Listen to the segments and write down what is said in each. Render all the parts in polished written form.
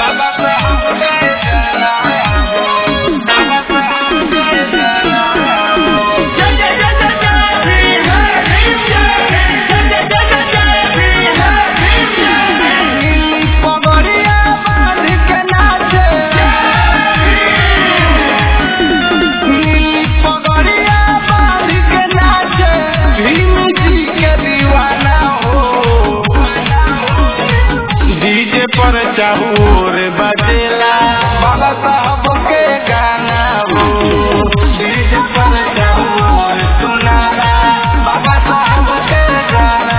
चाहूर बजेला बाबा साहब के गाना हो डीजे पर चाहूर सुनाला बाबा साहब के गाना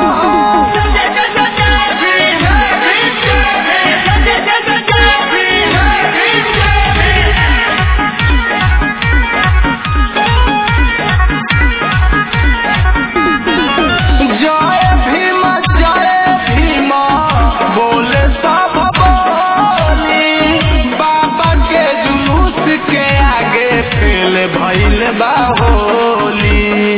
भइल बा होली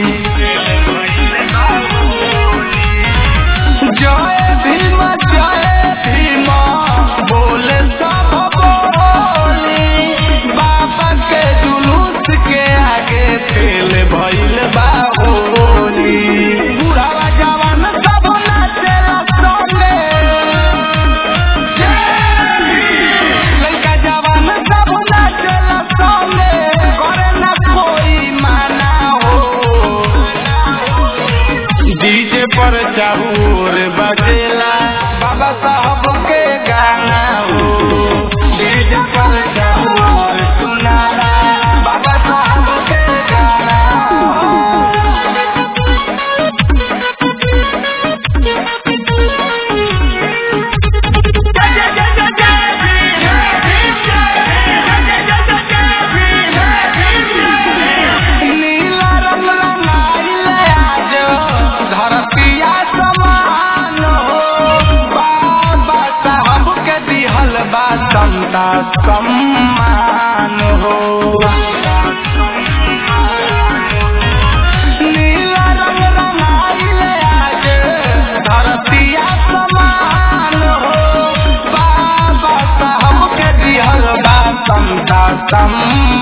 जय भीम बोले सब बोली बाबा के जुलूस के आगे फेल भइल बा होली बुढ़ावा जवान सब नाचेला संगे लड़का जवान सब नाचेला संगे डीजे पर चाहूर बजेला बाबा साहब के गाना हो डीजे पर चाहूर सुनाला बाबा साहब के गाना नीला रंग रंगाइल आज धरतिया समान हो बाबा साहब के दिहल बा समता सम्मान हो नीला रंग रंगाइल आज धरतिया समान हो बाबा साहब के दिहल बा समता सम्मान